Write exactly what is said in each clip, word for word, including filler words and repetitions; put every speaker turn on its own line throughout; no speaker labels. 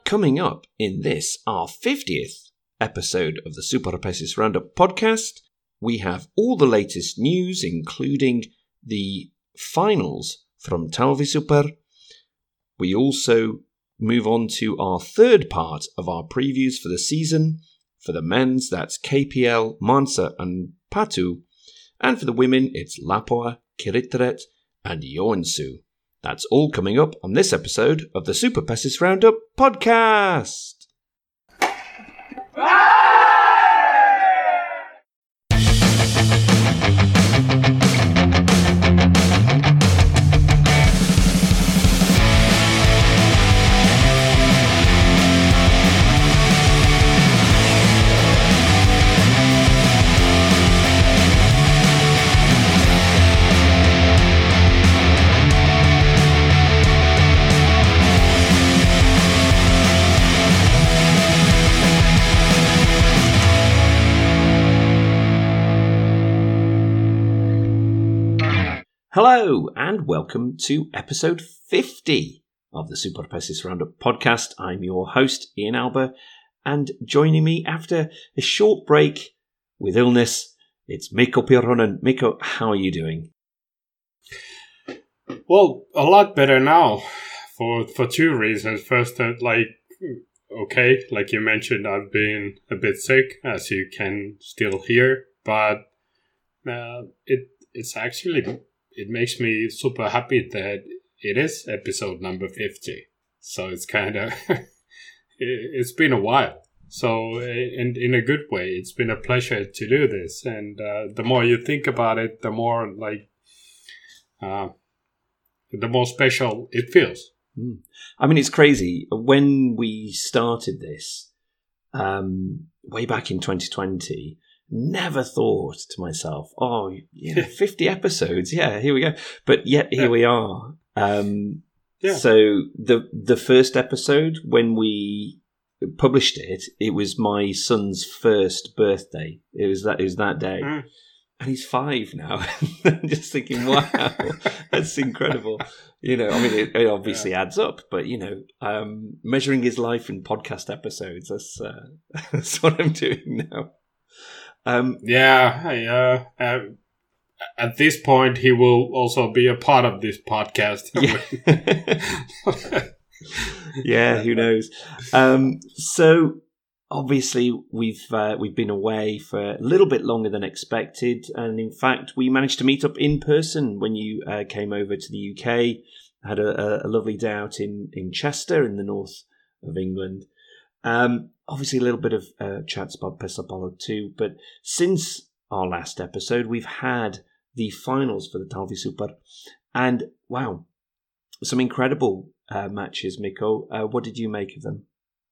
coming up in this, our fiftieth episode of the Super Pessis Roundup podcast, we have all the latest news, including the finals from Talvi Super. We also move on to our third part of our previews for the season. For the men's, that's K P L, Mansa and Patu. And for the women, it's Lapoa, Kiriteret and Joensuu. That's all coming up on this episode of the Super Pessis Roundup podcast. Hello and welcome to episode fifty of the Super Pessis Roundup podcast. I'm your host, Ian Alba, and joining me after a short break with illness, it's Mikko Pirronen. Mikko, how are you doing?
Well, a lot better now for for two reasons. First, uh, like, okay, like you mentioned, I've been a bit sick, as you can still hear, but uh, it it's actually... It makes me super happy that it is episode number fifty. So it's kind of, it's been a while. So in, in a good way, it's been a pleasure to do this. And uh, the more you think about it, the more like, uh, the more special it feels.
Mm. I mean, it's crazy. When we started this, um, way back in twenty twenty, never thought to myself, oh, yeah, fifty episodes, yeah, here we go. But yet here yeah. we are. Um, yeah. So the the first episode, when we published it, it was my son's first birthday. It was that it was that day. Mm. And he's five now. I'm just thinking, wow, that's incredible. You know, I mean, it, it obviously yeah. adds up, but, you know, um, measuring his life in podcast episodes, that's, uh, that's what I'm doing now.
Um, yeah, I, uh, uh, at this point, he will also be a part of this podcast.
Yeah, yeah who knows? Um, so obviously, we've uh, we've been away for a little bit longer than expected, and in fact, we managed to meet up in person when you uh, came over to the U K. Had a, a lovely day out in in Chester, in the north of England. Um, obviously, a little bit of uh, chats about Pesapallo too, but since our last episode, we've had the finals for the Talvi Super, and wow, some incredible uh, matches, Mikko. Uh, what did you make of them?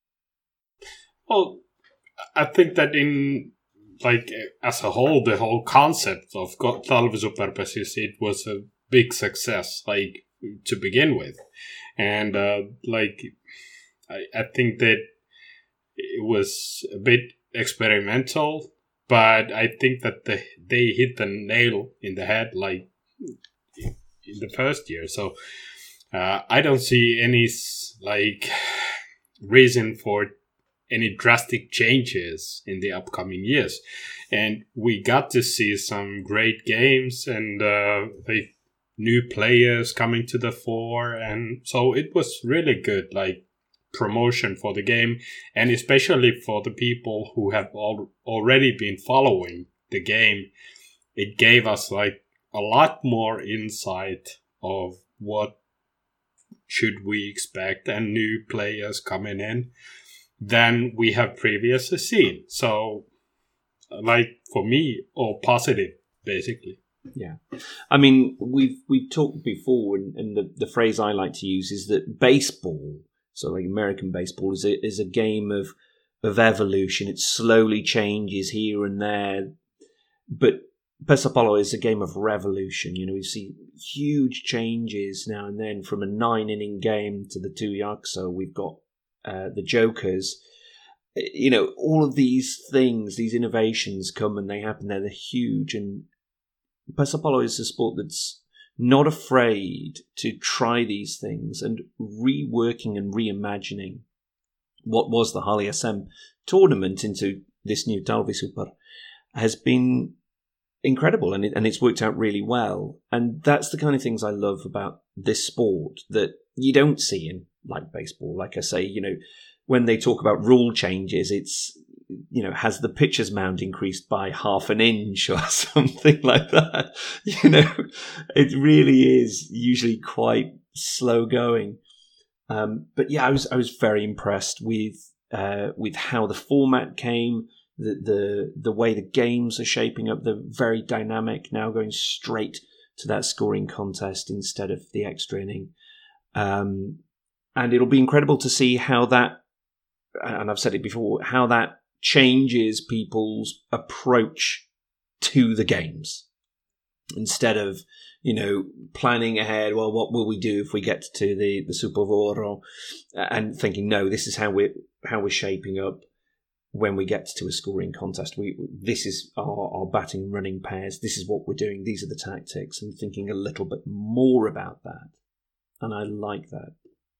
Well, I think that in, like, as a whole, the whole concept of Talvi Super Pessis, it was a big success, like, to begin with. And, uh, like, I, I think that it was a bit experimental, but I think that the, they hit the nail in the head, like, in the first year. So uh, I don't see any, like, reason for any drastic changes in the upcoming years. And we got to see some great games and uh, like new players coming to the fore. And so it was really good, like, promotion for the game, and especially for the people who have al- already been following the game. It gave us like a lot more insight of what should we expect and new players coming in than we have previously seen. So, like, for me, all positive, basically.
Yeah, I mean, we've we've talked before, and, and the, the phrase I like to use is that baseball, so like American baseball, is a, is a game of of evolution. It slowly changes here and there, but Pesapallo is a game of revolution. You know, we see huge changes now and then, from a nine-inning game to the two Yakso. We've got uh, the Jokers. You know, all of these things, these innovations come and they happen. They're huge, and Pesapallo is a sport that's not afraid to try these things and reworking and reimagining what was the Hali S M tournament into this new Talvisuper has been incredible, and it, and it's worked out really well. And that's the kind of things I love about this sport that you don't see in like baseball. Like I say, you know, when they talk about rule changes, it's, you know, has the pitcher's mound increased by half an inch or something like that? You know, it really is usually quite slow going. Um, but yeah, I was I was very impressed with uh, with how the format came, the, the the way the games are shaping up. They're very dynamic now, going straight to that scoring contest instead of the extra inning. Um, and it'll be incredible to see how that, and I've said it before, how that changes people's approach to the games. Instead of, you know, planning ahead, well, what will we do if we get to the, the Supervoro, and thinking, no, this is how we're, how we're shaping up when we get to a scoring contest. We This is our, our batting and running pairs. This is what we're doing. These are the tactics, and thinking a little bit more about that. And I like that.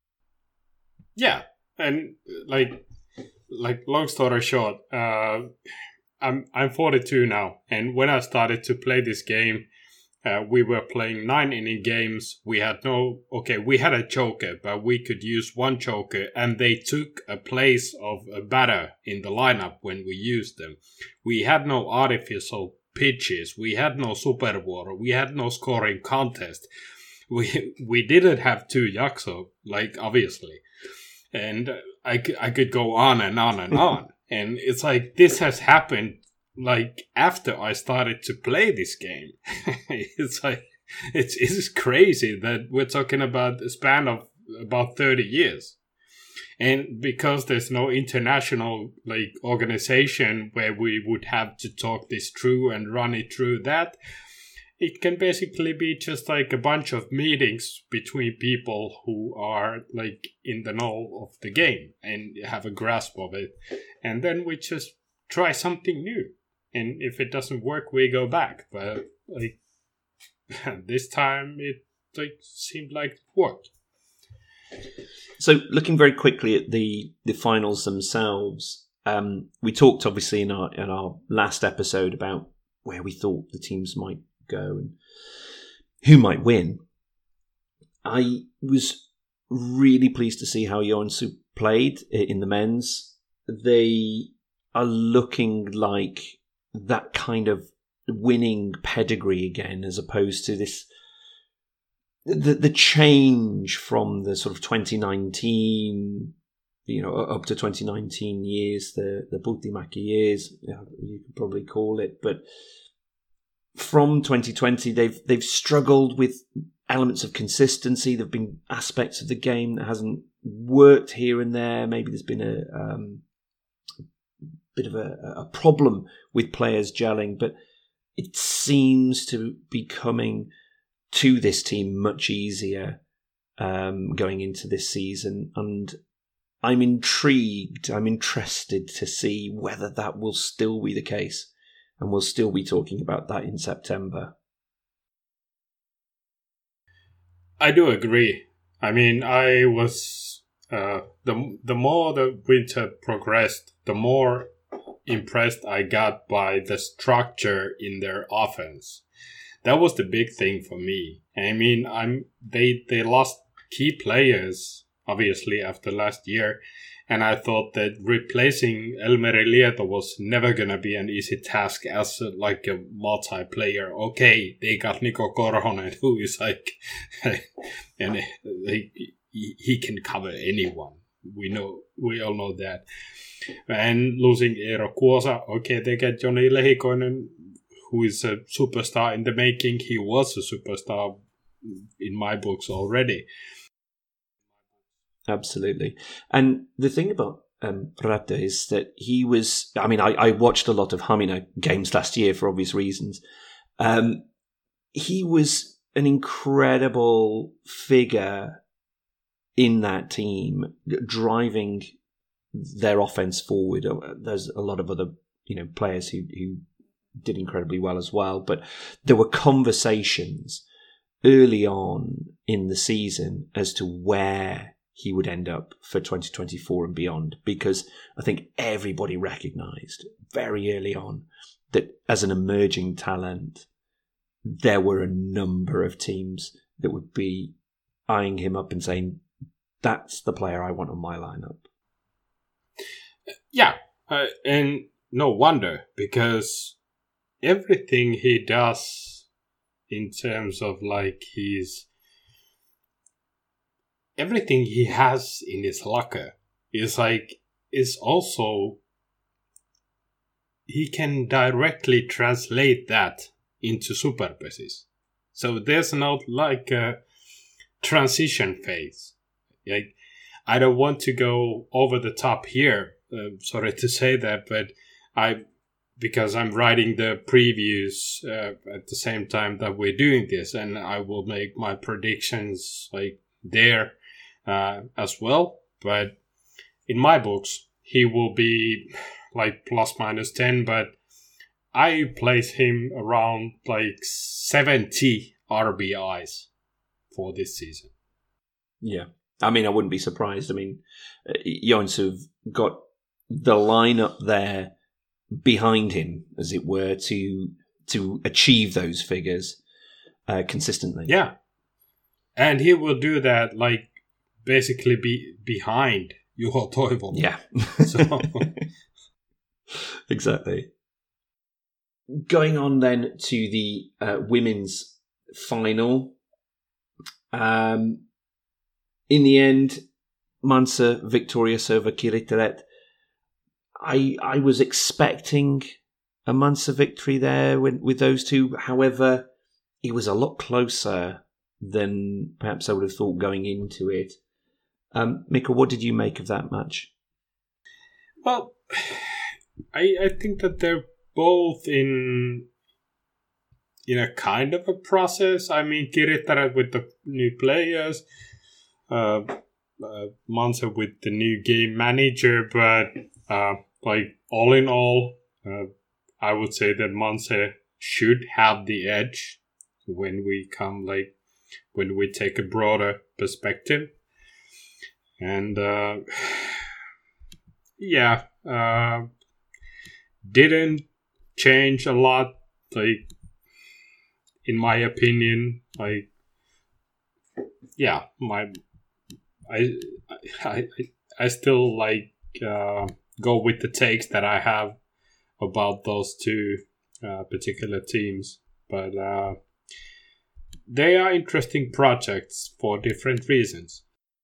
Yeah. And like, like long story short, uh, I'm, I'm forty-two now. And when I started to play this game, Uh, we were playing nine inning games. We had no, okay, we had a choker, but we could use one choker, and they took a place of a batter in the lineup when we used them. We had no artificial pitches. We had no Supervuoro. We had no scoring contest. We we didn't have two Jakso, like, obviously. And I, I could go on and on and on. And it's like, this has happened like after I started to play this game. It's like, it's it's crazy that we're talking about a span of about thirty years. And because there's no international like organization where we would have to talk this through and run it through that, it can basically be just like a bunch of meetings between people who are like in the know of the game and have a grasp of it. And then we just try something new. And if it doesn't work, we go back. But like this time, it like seemed like it worked.
So, looking very quickly at the, the finals themselves, um, we talked obviously in our in our last episode about where we thought the teams might go and who might win. I was really pleased to see how Joensuu played in the men's. They are looking like that kind of winning pedigree again, as opposed to this the the change from the sort of twenty nineteen, you know, up to twenty nineteen years, the the Puhtimäki years, you could probably call it. But from twenty twenty, they've they've struggled with elements of consistency. There've been aspects of the game that hasn't worked here and there. Maybe there's been a um, bit of a, a problem with players gelling, but it seems to be coming to this team much easier um, going into this season. And I'm intrigued, I'm interested to see whether that will still be the case, and we'll still be talking about that in September.
I do agree. I mean, I was uh, the the more the winter progressed, the more impressed I got by the structure in their offense. That was the big thing for me. I mean, I'm they they lost key players obviously after last year, and I thought that replacing Elmeri Lieto was never gonna be an easy task as a, like a multiplayer. Okay, they got Niko Korhonen, who is like, and they, he can cover anyone. We know, we all know that. And losing Eero Kuosa, okay, they get Johnny Lehikoinen, who is a superstar in the making. He was a superstar in my books already.
Absolutely. And the thing about um, Ratte is that he was, I mean, I, I watched a lot of Hamina games last year for obvious reasons. Um, he was an incredible figure in that team, driving their offense forward. There's a lot of other, you know, players who, who did incredibly well as well, but there were conversations early on in the season as to where he would end up for twenty twenty-four and beyond, because I think everybody recognised very early on that as an emerging talent, there were a number of teams that would be eyeing him up and saying, that's the player I want on my lineup.
Yeah, uh, and no wonder, because everything he does in terms of like his everything he has in his locker is like is also he can directly translate that into superpasses. So there's not like a transition phase. Like, I don't want to go over the top here. Uh, sorry to say that, but I because I'm writing the previews uh, at the same time that we're doing this, and I will make my predictions like there uh, as well. But in my books, he will be like plus minus ten, but I place him around like seventy R B Is for this season.
Yeah. I mean, I wouldn't be surprised. I mean, uh, Joensuu got the lineup there behind him, as it were, to to achieve those figures uh, consistently.
Yeah. And he will do that, like, basically be behind Juho Toivola.
Yeah.
So.
Exactly. Going on then to the uh, women's final. Um, in the end, Mansa victorious over Kiritaret. I I was expecting a Mansa victory there with, with those two. However, it was a lot closer than perhaps I would have thought going into it. Um, Mikko, what did you make of that match?
Well, I I think that they're both in in a kind of a process. I mean, Kiritaret with the new players, uh, uh, Mansa with the new game manager, but uh, like all in all, uh, I would say that Mansa should have the edge when we come like when we take a broader perspective, and uh, yeah, uh, didn't change a lot, like in my opinion. Like, yeah, my I I I still like uh, go with the takes that I have about those two uh, particular teams, but uh, they are interesting projects for different reasons.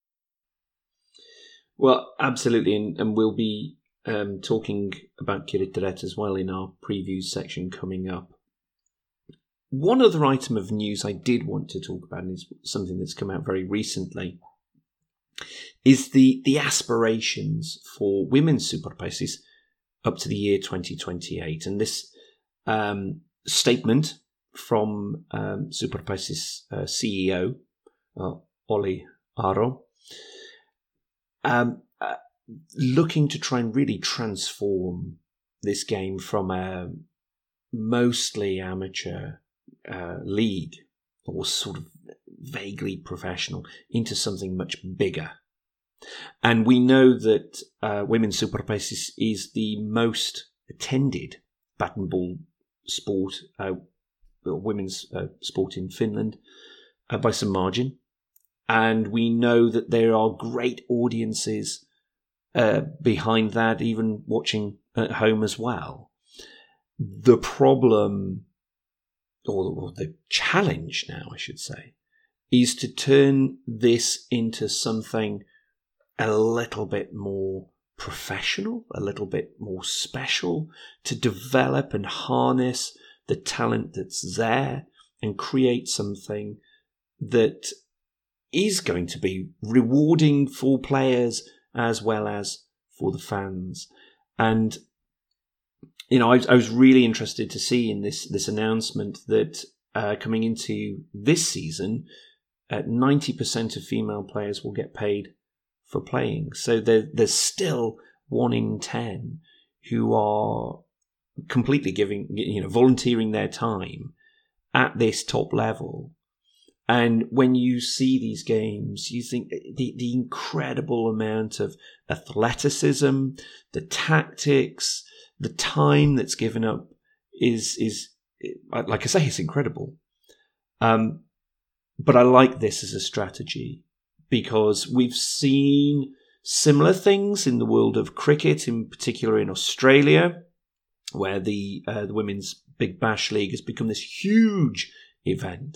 Well, absolutely, and, and we'll be um, talking about Kiritaret as well in our previews section coming up. One other item of news I did want to talk about, and is something that's come out very recently, is the, the aspirations for women's superpasses up to the year twenty twenty-eight. And this um, statement from um, Superpasses uh, C E O, uh, Olli Aro, um, uh, looking to try and really transform this game from a mostly amateur uh, league, or sort of vaguely professional, into something much bigger. And we know that uh, women's superpasses is the most attended bat and ball sport, uh, women's uh, sport in Finland, uh, by some margin. And we know that there are great audiences uh, behind that, even watching at home as well. The problem, or, or the challenge now, I should say, is to turn this into something a little bit more professional, a little bit more special, to develop and harness the talent that's there and create something that is going to be rewarding for players as well as for the fans. And, you know, I, I was really interested to see in this, this announcement that uh, coming into this season, uh, ninety percent of female players will get paid for playing. So there, there's still one in ten who are completely giving, you know, volunteering their time at this top level And when you see these games, you think the, the incredible amount of athleticism, the tactics, the time that's given up is, is like I say, it's incredible. Um, but I like this as a strategy because we've seen similar things in the world of cricket, in particular in Australia, where the, uh, the Women's Big Bash League has become this huge event.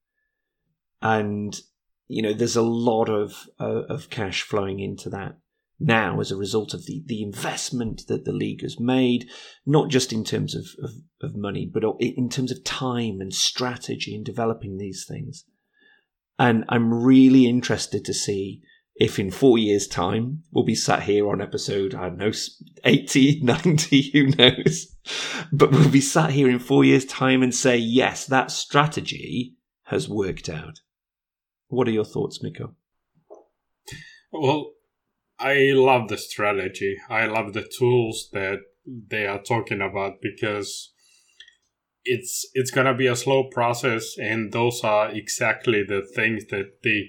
And, you know, there's a lot of uh, of cash flowing into that now as a result of the, the investment that the league has made, not just in terms of, of, of money, but in terms of time and strategy in developing these things. And I'm really interested to see if in four years' time we'll be sat here on episode, I don't know, eighty, ninety, who knows? But we'll be sat here in four years' time and say, yes, that strategy has worked out. What are your thoughts, Mikko?
Well, I love the strategy. I love the tools that they are talking about because it's it's going to be a slow process, and those are exactly the things that the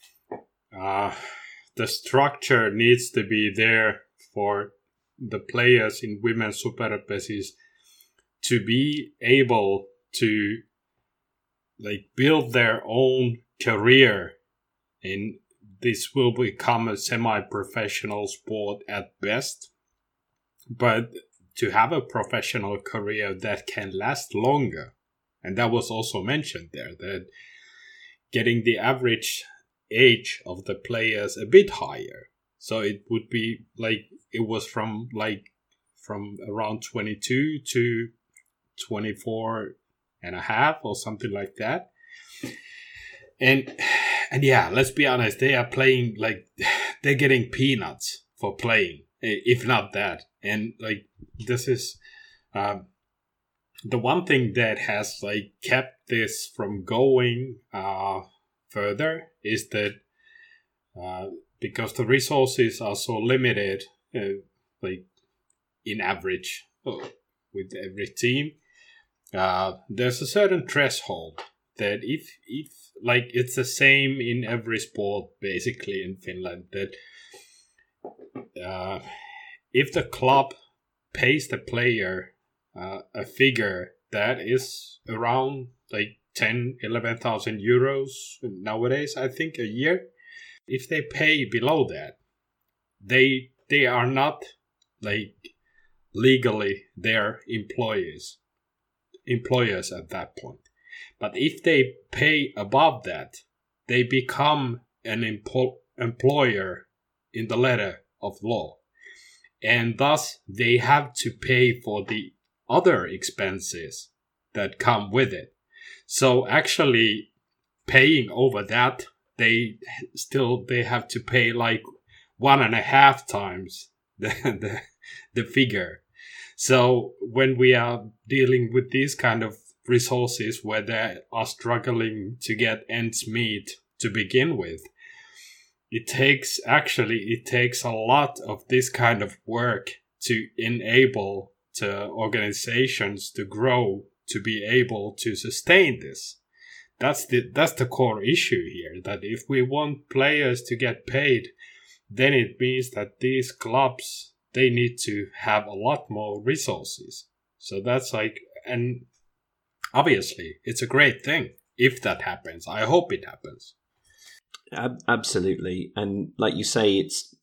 uh, the structure needs to be there for the players in women's superpesis to be able to like build their own career, and this will become a semi-professional sport at best, but to have a professional career that can last longer. And that was also mentioned there, that getting the average age of the players a bit higher. So it would be like, it was from like from around twenty-two to twenty-four and a half or something like that. And and yeah, let's be honest, they are playing like they're getting peanuts for playing, if not that. And like this is um, the one thing that has like kept this from going uh, further is that uh, because the resources are so limited, uh, like in average uh, with every team, uh, there's a certain threshold that if if like it's the same in every sport basically in Finland, that uh, if the club pays the player uh, a figure that is around like ten, eleven thousand euros nowadays, I think, a year, if they pay below that, they they are not like legally their employees employers at that point. But if they pay above that, they become an empo- employer in the letter of law. And thus, they have to pay for the other expenses that come with it. So actually, paying over that, they still they have to pay like one and a half times the the, the figure. So when we are dealing with these kind of resources where they are struggling to get ends meet to begin with, it takes actually it takes a lot of this kind of work to enable the organizations to grow, to be able to sustain this. That's the that's the core issue here, that if we want players to get paid, then it means that these clubs, they need to have a lot more resources. So that's like, and obviously it's a great thing if that happens. I hope it happens.
Absolutely. And like you say, it's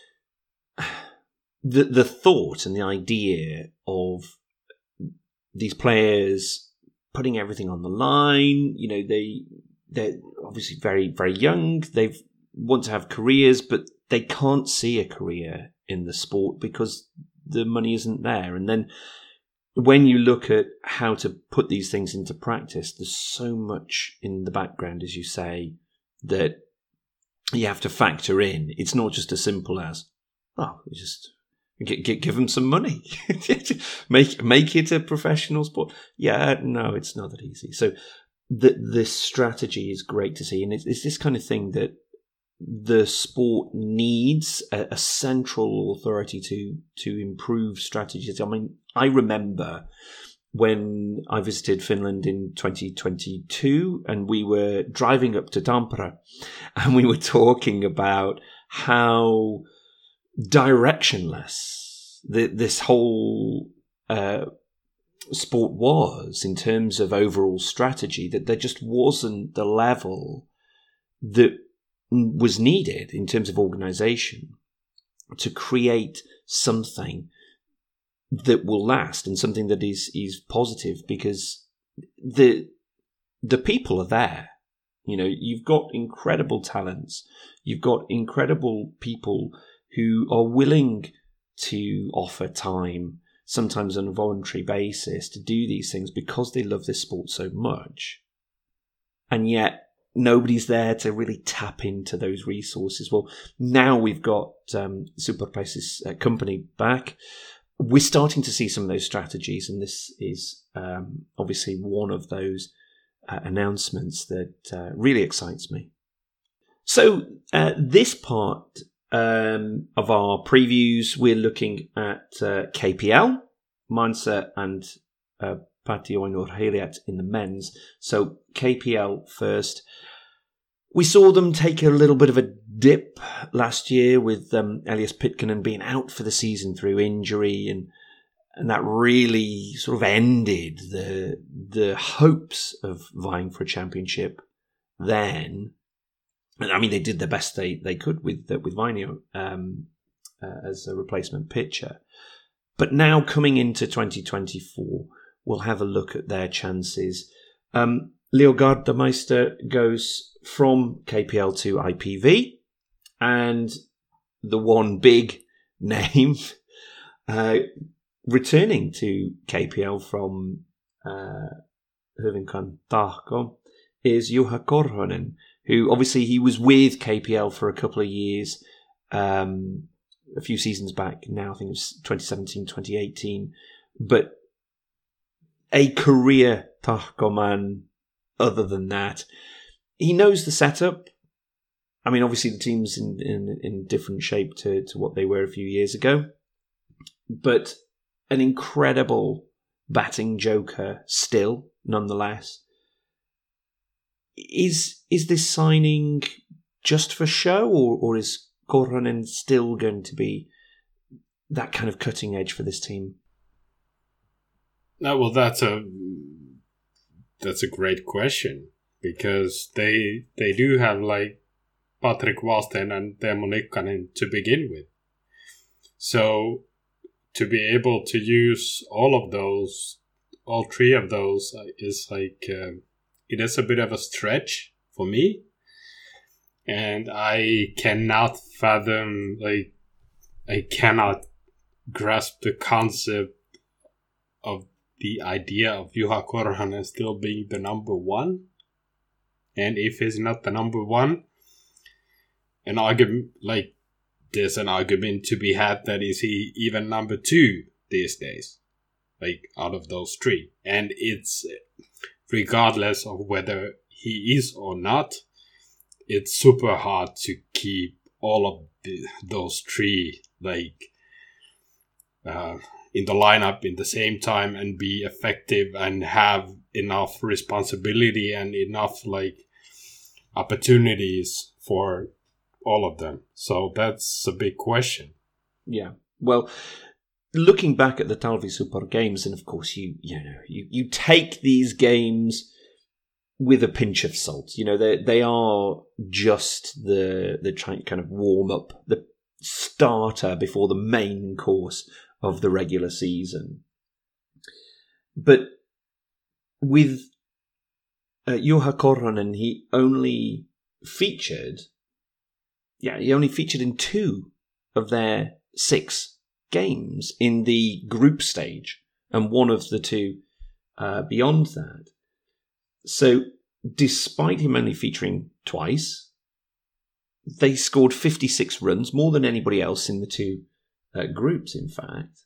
the the thought and the idea of these players putting everything on the line. You know, they they're obviously very, very young. They want to have careers, but they can't see a career in the sport because the money isn't there. And then when you look at how to put these things into practice, there's so much in the background, as you say, that you have to factor in. It's not just as simple as, oh, just give, give them some money, make make it a professional sport. Yeah, no, it's not that easy. So the, this strategy is great to see, and it's, it's this kind of thing that the sport needs a, a central authority to to improve strategies. I mean, I remember when I visited Finland in twenty twenty-two, and we were driving up to Tampere, and we were talking about how directionless the, this whole uh, sport was in terms of overall strategy, that there just wasn't the level that was needed in terms of organisation to create something that will last and something that is is positive, because the the people are there. You know, you've got incredible talents, you've got incredible people who are willing to offer time, sometimes on a voluntary basis, to do these things because they love this sport so much. And yet nobody's there to really tap into those resources. Well, now we've got um, Superpesi's uh, company back. We're starting to see some of those strategies, and this is um, obviously one of those uh, announcements that uh, really excites me. So uh, this part um, of our previews, we're looking at uh, K P L, Mainzer and uh, Patioinurheilijat in the men's. So K P L first. We saw them take a little bit of a dip last year with um, Elias Pitkänen being out for the season through injury, and and that really sort of ended the the hopes of vying for a championship. Then, I mean, they did the best they, they could with uh, with Vainio um, uh, as a replacement pitcher. But now coming into twenty twenty-four, we'll have a look at their chances. Um, Leo Gardemeister goes from K P L to I P V, and the one big name uh, returning to K P L from uh, Hyvinkään Tahko is Juha Korhonen, who obviously he was with K P L for a couple of years, um, a few seasons back now, I think it was twenty seventeen, twenty eighteen, but a career Tahko man other than that. He knows the setup. I mean, obviously the team's in, in, in different shape to, to what they were a few years ago, but an incredible batting joker still, nonetheless. Is is this signing just for show, or, or is Korhonen still going to be that kind of cutting edge for this team?
No, well, that's a that's a great question, because they they do have like Patrick Wallsten and Teemu Nikkanen to begin with. So to be able to use all of those, all three of those, uh, is like uh, it is a bit of a stretch for me, and I cannot fathom, like I cannot grasp the concept of the idea of Juha Korhonen still being the number one. And if he's not the number one, an argument, like, there's an argument to be had that is he even number two these days, like, out of those three. And it's, regardless of whether he is or not, it's super hard to keep all of the, those three, like, uh, in the lineup in the same time and be effective and have enough responsibility and enough like opportunities for all of them. So that's a big question.
Yeah. Well, looking back at the Talvi Super games, and of course you you know you, you take these games with a pinch of salt. You know, they they are just the the kind of warm up, the starter before the main course of the regular season. But with uh, Juha Korhonen, he only featured, yeah, he only featured in two of their six games in the group stage, and one of the two uh, beyond that. So, despite him only featuring twice, they scored fifty-six runs, more than anybody else in the two Uh, groups, in fact.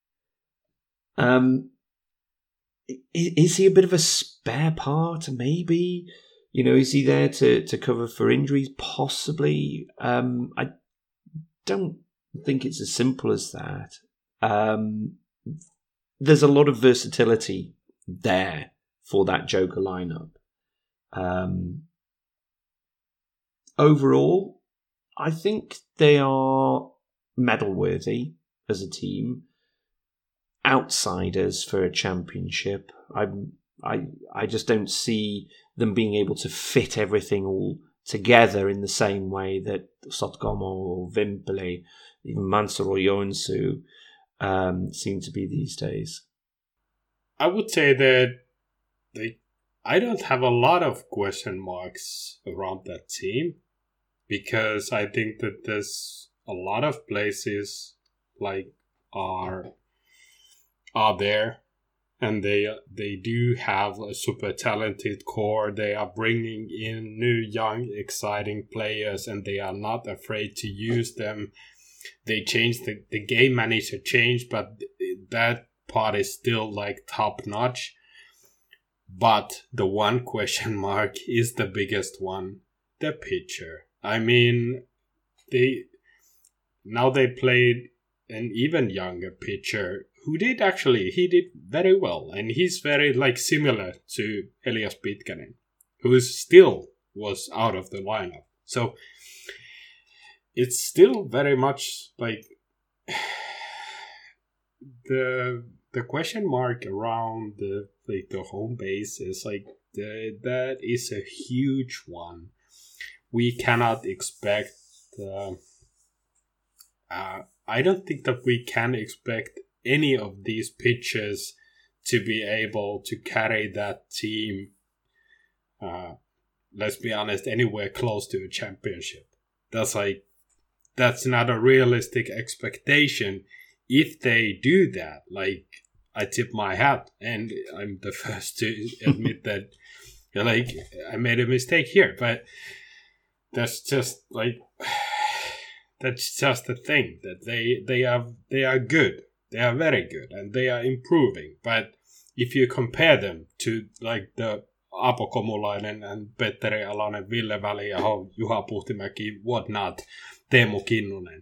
Um, is, is he a bit of a spare part? Maybe. You know, is he there to, to cover for injuries? Possibly. Um, I don't think it's as simple as that. Um, there's a lot of versatility there for that Joker lineup. Um, overall, I think they are medal worthy as a team. Outsiders for a championship. I I I just don't see them being able to fit everything all together in the same way that Soutgomo or Vimpeli, even Mansa or Joensuu um, seem to be these days.
I would say that they, I don't have a lot of question marks around that team, because I think that there's a lot of places like are are there, and they they do have a super talented core. They are bringing in new, young, exciting players, and they are not afraid to use them. They changed the, the game manager changed, but that part is still like top notch. But the one question mark is the biggest one, the pitcher. I mean, they now they played an even younger pitcher who did actually, he did very well. And he's very like similar to Elias Pitkänen, who still was out of the lineup. So it's still very much like the the question mark around the like the home base is like the, that is a huge one. We cannot expect. Uh, uh, I don't think that we can expect any of these pitchers to be able to carry that team. Uh, let's be honest, anywhere close to a championship. That's like that's not a realistic expectation. If they do that, like, I tip my hat, and I'm the first to admit that, like, I made a mistake here, but that's just like that's just the thing, that they they are they are good, they are very good, and they are improving. But if you compare them to like the Apo Komulainen and Petteri Alonen, Ville Väliaho, Juha Puhtimäki, whatnot, Teemu Kinnunen,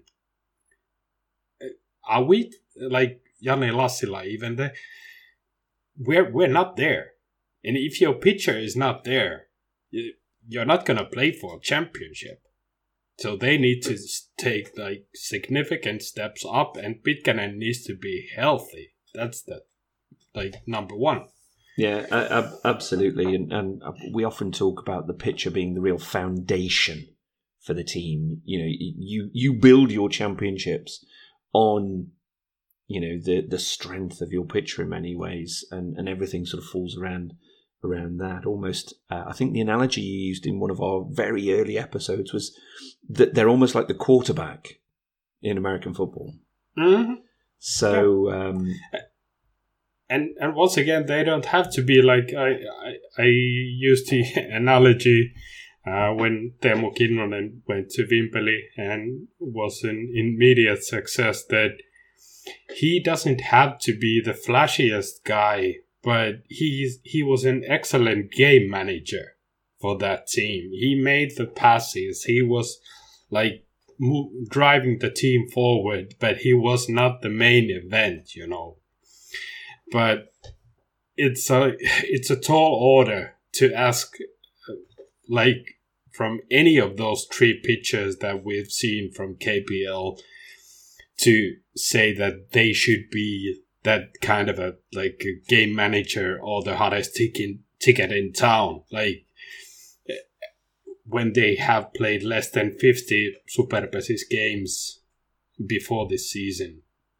are we like Jani Lassila even there? We're we're not there, and if your pitcher is not there, you're not gonna play for a championship. So they need to take like significant steps up, and Pitkänen needs to be healthy. That's the like number one.
Yeah, uh, absolutely, and, and we often talk about the pitcher being the real foundation for the team. You know, you you build your championships on, you know, the the strength of your pitcher in many ways, and, and everything sort of falls around around that. Almost, uh, I think the analogy you used in one of our very early episodes was that they're almost like the quarterback in American football.
Mm-hmm.
So, yeah. um,
and and once again, they don't have to be like I I, I used the analogy. Uh, when Teemu Kinnunen went to Vimpeli and was an immediate success, that he doesn't have to be the flashiest guy, but he's, he was an excellent game manager for that team. He made the passes. He was like mo- driving the team forward, but he was not the main event, you know. But it's a, it's a tall order to ask, like, from any of those three pitchers that we've seen from K P L to say that they should be that kind of a like a game manager or the hottest ticket ticket in town. Like when they have played less than fifty Superpesis games before this season.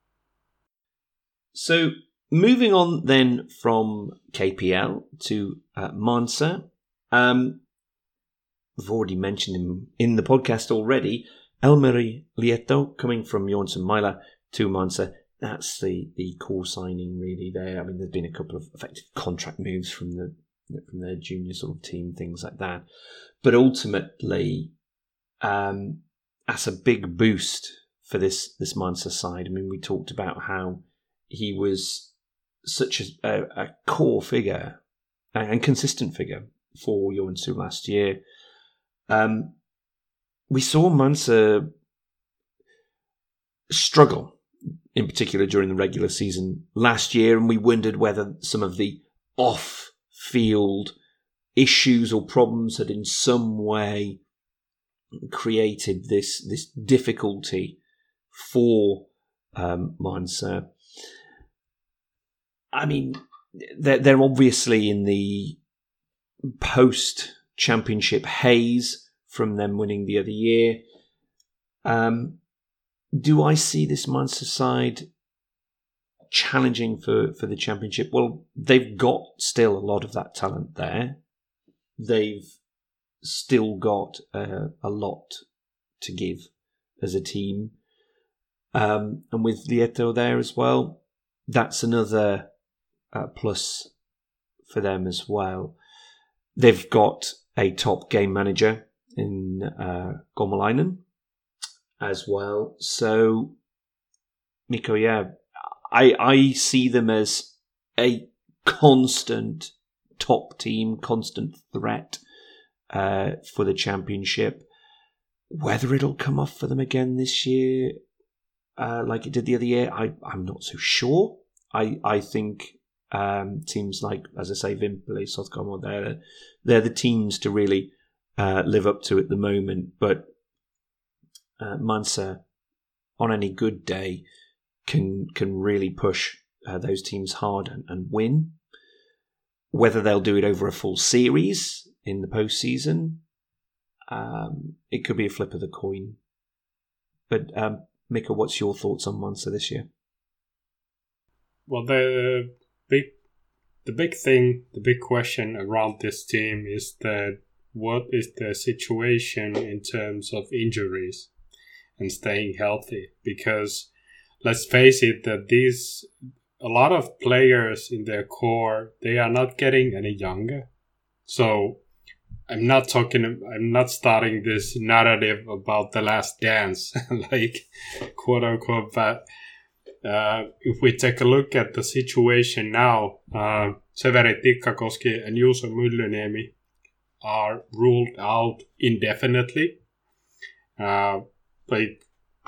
So moving on then from K P L to uh, Monza. Um, We've already mentioned him in the podcast already. Elmeri Lieto coming from Joensuu Myla to Monza. That's the, the core signing really there. I mean, there's been a couple of effective contract moves from the from their junior sort of team, things like that. But ultimately, um, that's a big boost for this this Monza side. I mean, we talked about how he was such a, a, a core figure and consistent figure for Joensuu last year. Um, we saw Monza struggle in particular during the regular season last year, and we wondered whether some of the off-field issues or problems had in some way created this this difficulty for um, Mainzer. I mean, they're, they're obviously in the post-championship haze from them winning the other year. Um, do I see this Mainzer side challenging for, for the championship? Well, they've got still a lot of that talent there. They've still got uh, a lot to give as a team. Um, and with Lieto there as well, that's another uh, plus for them as well. They've got a top game manager in uh, Gomalainen as well. So, Mikko, yeah, I, I see them as a constant top team, constant threat uh, for the championship. Whether it'll come off for them again this year, uh, like it did the other year, I, I'm not so sure. I I think um, teams like, as I say, Vimpeli, Sothgomo, they're, they're the teams to really uh, live up to at the moment. But uh, Mainzer, on any good day, can can really push uh, those teams hard and, and win. Whether they'll do it over a full series in the postseason, um, it could be a flip of the coin. But um, Mikko, what's your thoughts on Mainzer this year?
Well, the big, the big thing, the big question around this team is that what is the situation in terms of injuries and staying healthy? Because let's face it, that these a lot of players in their core, they are not getting any younger. So I'm not talking, I'm not starting this narrative about The Last Dance, like quote unquote, but uh, if we take a look at the situation now, uh, Severi Tikkakoski and Juuso Myllyniemi are ruled out indefinitely. Uh, like,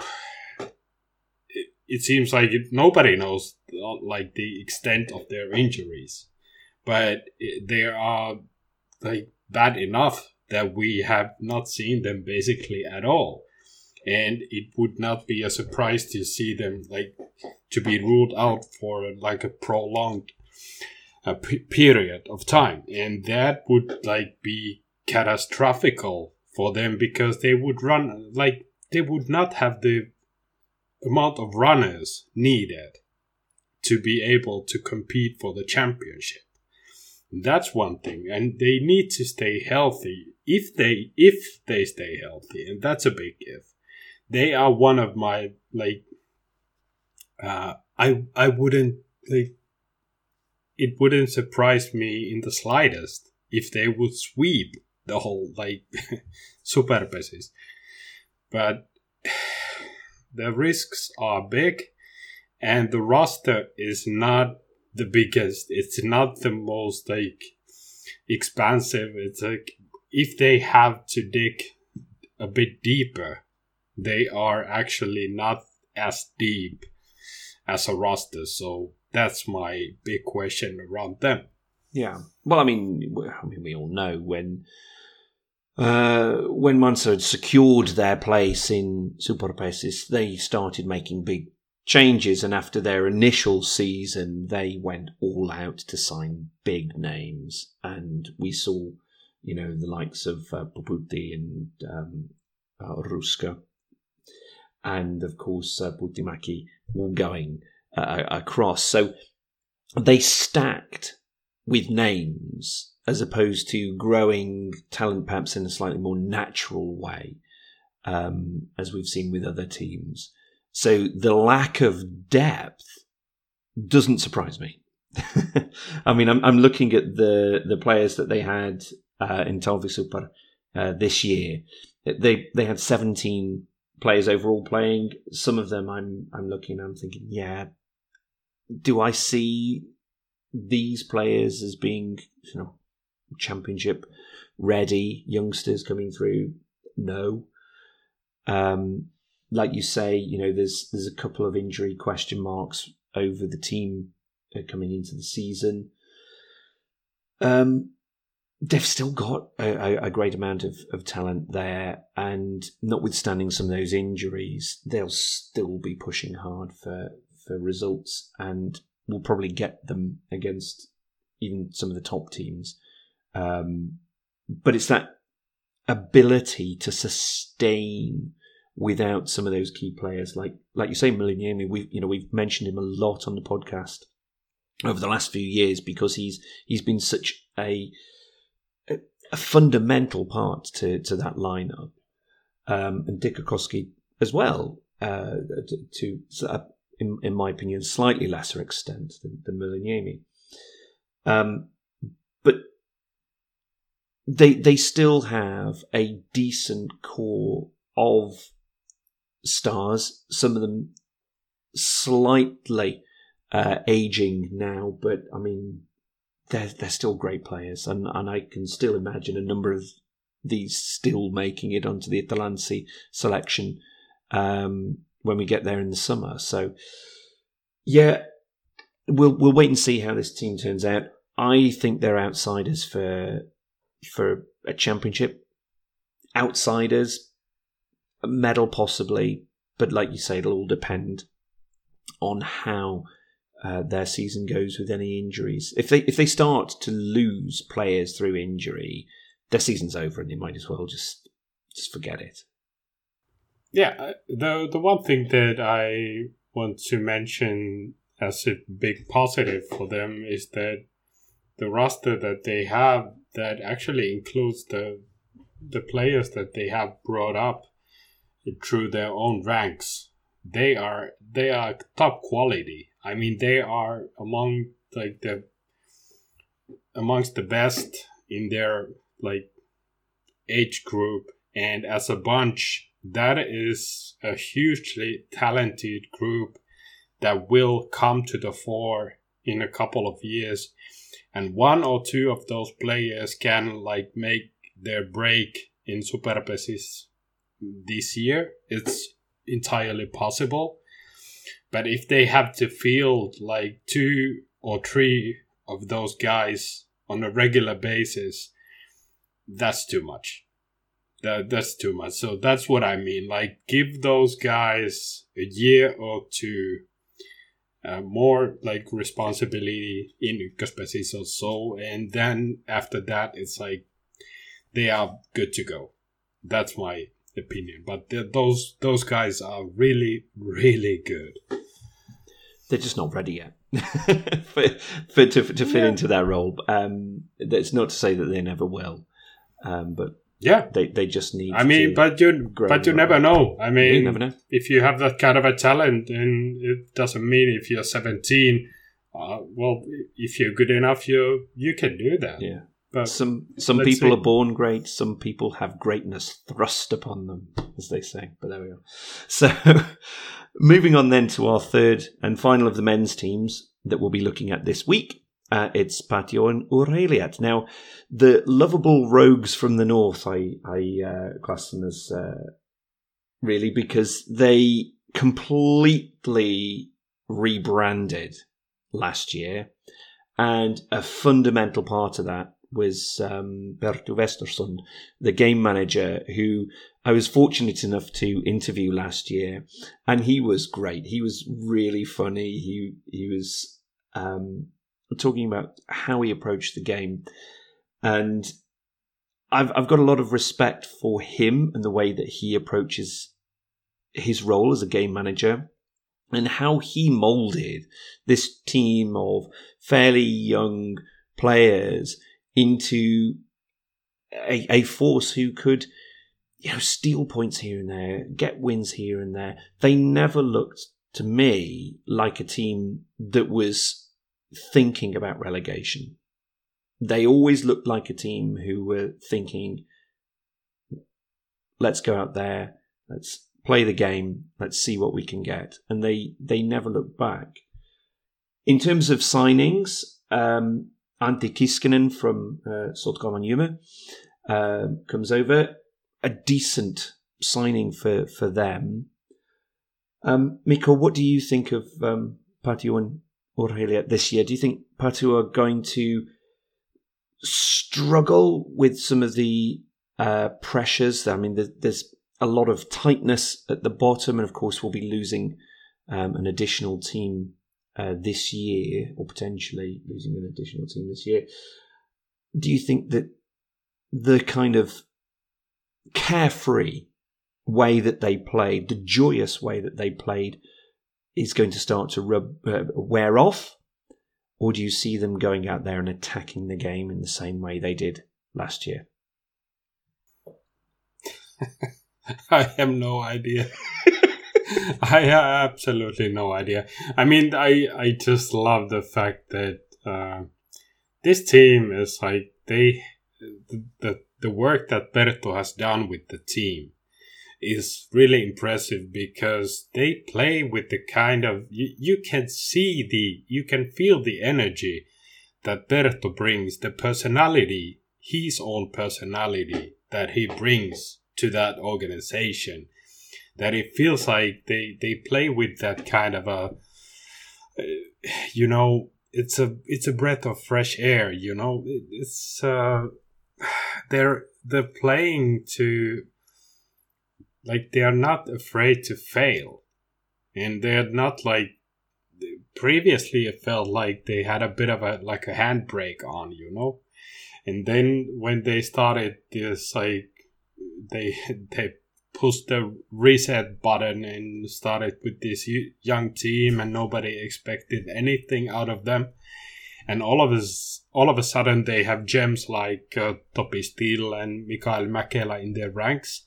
it, it seems like it, nobody knows like the extent of their injuries, but they are like bad enough that we have not seen them basically at all, and it would not be a surprise to see them like to be ruled out for like a prolonged uh, p- period of time, and that would like be catastrophical for them, because they would run like they would not have the amount of runners needed to be able to compete for the championship. That's one thing, and they need to stay healthy. If they if they stay healthy, and that's a big if, they are one of my like. Uh, I I wouldn't like. It wouldn't surprise me in the slightest if they would sweep the whole like Superpesis, but the risks are big, and the roster is not the biggest. It's not the most like expansive. It's like if they have to dig a bit deeper, they are actually not as deep as a roster. So that's my big question around them.
Yeah. Well, I mean, I mean, we all know when uh, when Mainzer had secured their place in Superpesis, they started making big changes, and after their initial season, they went all out to sign big names, and we saw, you know, the likes of uh, Puputi and um, uh, Ruska, and of course uh, Putimaki all going uh, across. So they stacked with names as opposed to growing talent perhaps in a slightly more natural way, um, as we've seen with other teams. So the lack of depth doesn't surprise me. I mean, I'm, I'm looking at the, the players that they had uh, in Talvisoper uh, this year. They they had seventeen players overall playing. Some of them I'm I'm looking, I'm thinking, yeah, do I see these players as being, you know, championship ready youngsters coming through? No. Um, like you say, you know, there's there's a couple of injury question marks over the team coming into the season. Um, they've still got a, a great amount of, of talent there, and notwithstanding some of those injuries, they'll still be pushing hard for, for results, and will probably get them against even some of the top teams. Um, but it's that ability to sustain without some of those key players, like like you say, Milianiemi. We you know we've mentioned him a lot on the podcast over the last few years because he's he's been such a a, a fundamental part to, to that lineup, um, and Dick Koski as well. Uh, to, to in, in my opinion, slightly lesser extent than, than Milianiemi. Um, but they they still have a decent core of stars. Some of them slightly uh, aging now, but I mean they're they're still great players, and and I can still imagine a number of these still making it onto the Atalanti selection um, when we get there in the summer. So yeah, we'll we'll wait and see how this team turns out. I think they're outsiders for for a championship. Outsiders, a medal possibly, but like you say, it'll all depend on how uh, their season goes with any injuries. If they if they start to lose players through injury, their season's over, and they might as well just just forget it.
Yeah, the the one thing that I want to mention as a big positive for them is that the roster that they have that actually includes the the players that they have brought up through their own ranks. They are they are top quality. I mean, they are among like the amongst the best in their like age group, and as a bunch, that is a hugely talented group that will come to the fore in a couple of years. And one or two of those players can like make their break in Superpesis this year. It's entirely possible. But if they have to field like two or three of those guys on a regular basis, that's too much. That that's too much. So that's what I mean. Like, give those guys a year or two Uh, more like responsibility in Ykköspesis or so, and then after that it's like they are good to go. That's my opinion. But those those guys are really really good.
They're just not ready yet for, for to to fit yeah. into that role. Um, that's not to say that they never will, um, but
yeah,
they they just need.
I mean, but you but you never know. I mean,
you never know.
If you have that kind of a talent, and it doesn't mean if you're seventeen. Uh, well, if you're good enough, you you can do that.
Yeah.
But
some some people see. are born great. Some people have greatness thrust upon them, as they say. But there we go. So, moving on then to our third and final of the men's teams that we'll be looking at this week. Uh, it's Patio and Aureliat. Now, the lovable rogues from the north, I, I uh, class them as uh, really because they completely rebranded last year. And a fundamental part of that was um, Bertu Westersund, the game manager, who I was fortunate enough to interview last year. And he was great. He was really funny. He, he was... Um, talking about how he approached the game, and I've I've got a lot of respect for him and the way that he approaches his role as a game manager, and how he molded this team of fairly young players into a, a force who could, you know, steal points here and there, get wins here and there. They never looked to me like a team that was thinking about relegation. They always looked like a team who were thinking, let's go out there, let's play the game, let's see what we can get. And they, they never looked back. In terms of signings, um, Antti Kiskinen from uh, Sotkamoon Yme uh, comes over. A decent signing for, for them. Um, Mikko, what do you think of um, Patio and Orelia this year? Do you think Patio are going to struggle with some of the uh, pressures? I mean, there's, there's a lot of tightness at the bottom, and of course we'll be losing um, an additional team uh, this year, or potentially losing an additional team this year. Do you think that the kind of carefree way that they played, the joyous way that they played, is going to start to rub, uh, wear off? Or do you see them going out there and attacking the game in the same way they did last year?
I have no idea. I have absolutely no idea. I mean, I, I just love the fact that uh, this team is like, they the, the the work that Perttu has done with the team is really impressive, because they play with the kind of, you, you can see the, you can feel the energy that Perttu brings, the personality, his own personality that he brings to that organization, that it feels like they, they play with that kind of a, you know, it's a, it's a breath of fresh air, you know, it's, uh, they're, they're playing to, like, they are not afraid to fail. And they're not like, previously it felt like they had a bit of a, like a handbrake on, you know? And then when they started this, like, they, they pushed the reset button and started with this young team, and nobody expected anything out of them. And all of us, all of a sudden they have gems like uh, Topi Steele and Mikael Mäkelä in their ranks.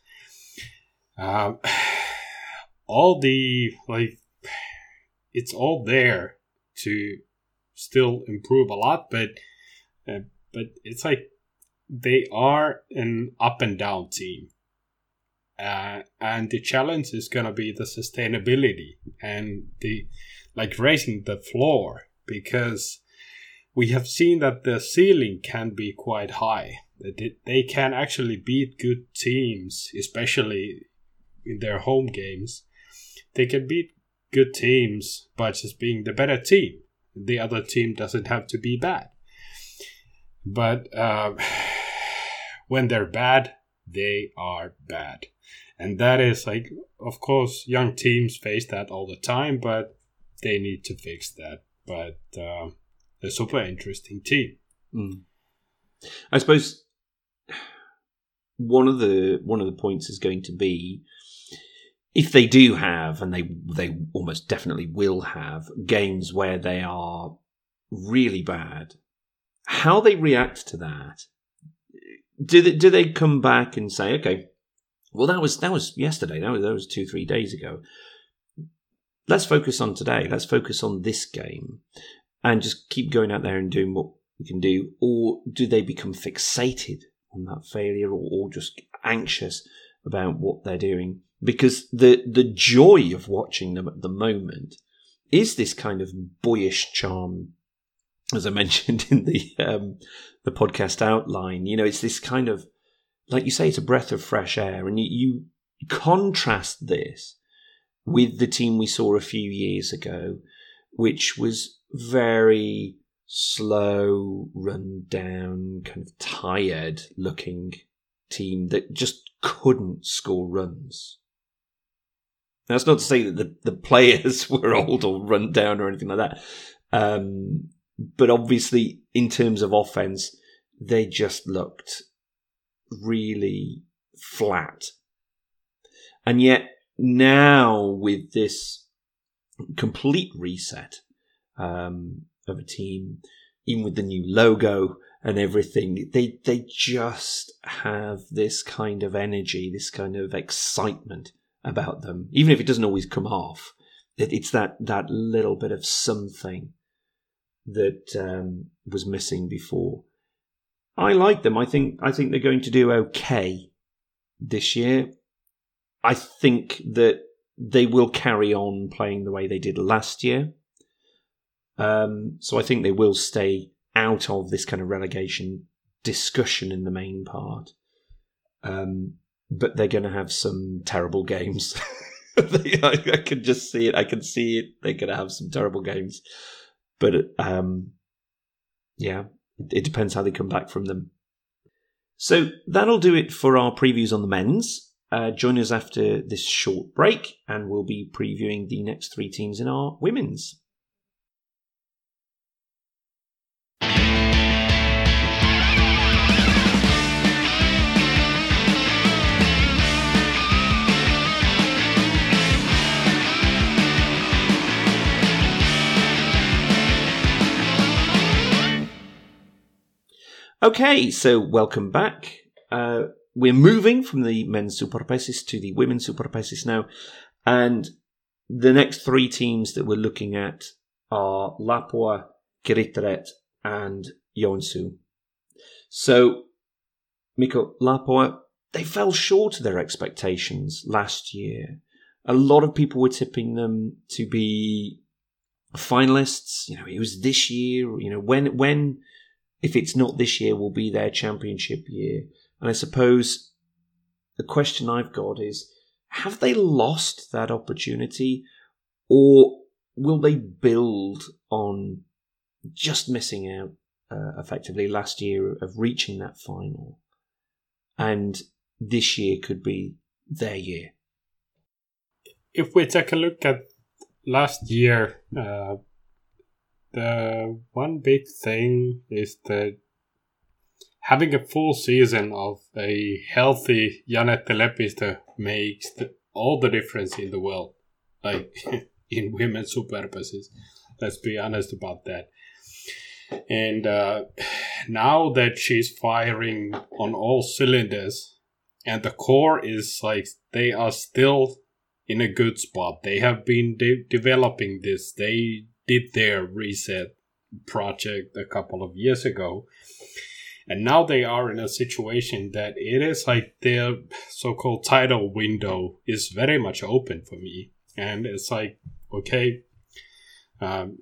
Uh, all the, like, it's all there to still improve a lot, but uh, but it's like they are an up and down team. Uh, and the challenge is going to be the sustainability and the, like, raising the floor, because we have seen that the ceiling can be quite high. That they can actually beat good teams, especially in their home games. They can beat good teams by just being the better team. The other team doesn't have to be bad. But uh, when they're bad, they are bad. And that is, like, of course, young teams face that all the time, but they need to fix that. But uh, a super interesting team.
Mm. I suppose one of the one of the points is going to be, if they do have, and they they almost definitely will have, games where they are really bad, how they react to that. Do they, do they come back and say, okay, well, that was that was yesterday, that was, that was two, three days ago. Let's focus on today. Let's focus on this game and just keep going out there and doing what we can do? Or do they become fixated on that failure, or, or just anxious about what they're doing? Because the the joy of watching them at the moment is this kind of boyish charm, as I mentioned in the um, the podcast outline. You know, it's this kind of, like you say, it's a breath of fresh air. And you, you contrast this with the team we saw a few years ago, which was very slow, run down, kind of tired looking team that just couldn't score runs. That's not to say that the, the players were old or run down or anything like that. Um, but obviously, in terms of offense, they just looked really flat. And yet now, with this complete reset um, of a team, even with the new logo and everything, they they just have this kind of energy, this kind of excitement about them, even if it doesn't always come off. It, it's that that little bit of something that um, was missing before. I like them. I think I think they're going to do okay this year. I think that they will carry on playing the way they did last year. Um, so I think they will stay out of this kind of relegation discussion in the main part. Um, but they're going to have some terrible games. I, I can just see it. I can see it. They're going to have some terrible games. But, um, yeah, it, it depends how they come back from them. So that'll do it for our previews on the men's. Uh, join us after this short break, and we'll be previewing the next three teams in our women's. Okay, so welcome back. Uh, we're moving from the men's Superpesis to the women's Superpesis now. And the next three teams that we're looking at are Lapua, Keriteret, and Joensuu. So, Mikko, Lapua, they fell short of their expectations last year. A lot of people were tipping them to be finalists. You know, it was this year. You know, when when... if it's not this year, will be their championship year. And I suppose the question I've got is, have they lost that opportunity, or will they build on just missing out uh, effectively last year of reaching that final? And this year could be their year.
If we take a look at last year, uh, the one big thing is that having a full season of a healthy Janette Lepistö makes the, all the difference in the world. Like in women's Superpesis. Let's be honest about that. And uh, now that she's firing on all cylinders, and the core is like, they are still in a good spot. They have been de- developing this. They did their reset project a couple of years ago, and now they are in a situation that it is like their so-called title window is very much open for me. And it's like, okay, um,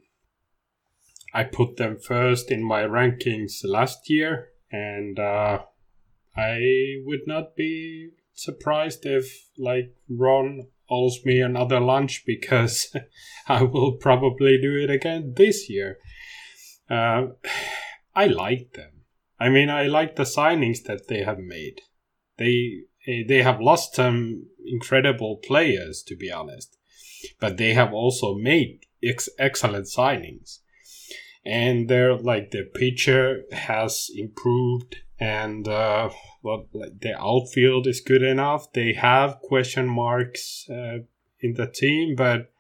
I put them first in my rankings last year, and uh, I would not be surprised if like Ron owes me another lunch, because I will probably do it again this year. Uh, I like them. I mean, I like the signings that they have made. They they have lost some incredible players, to be honest, but they have also made ex- excellent signings. And they're like, the pitcher has improved, and uh, well, like the outfield is good enough. They have question marks uh, in the team, but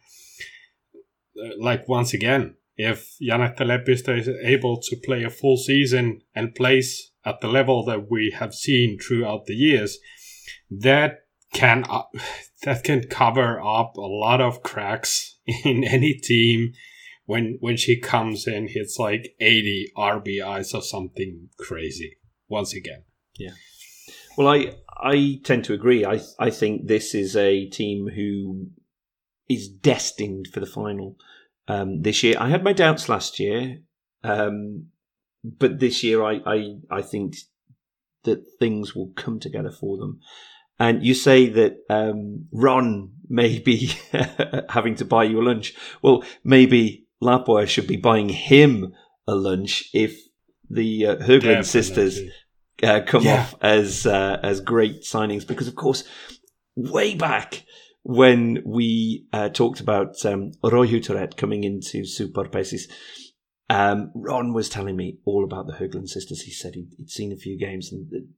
uh, like once again, if Janette Lepistö is able to play a full season and plays at the level that we have seen throughout the years, that can uh, that can cover up a lot of cracks in any team. When when she comes in, hits like eighty R B Is or something crazy once again.
Yeah. Well, I I tend to agree. I I think this is a team who is destined for the final um, this year. I had my doubts last year, um, but this year I, I I think that things will come together for them. And you say that um, Ron may be having to buy you a lunch. Well, maybe Lapua should be buying him a lunch if the uh, Höglund sisters uh, come yeah. off as uh, as great signings. Because, of course, way back when we uh, talked about um, Roy Hutteret coming into Superpesis, um, Ron was telling me all about the Höglund sisters. He said he'd, he'd seen a few games, and the,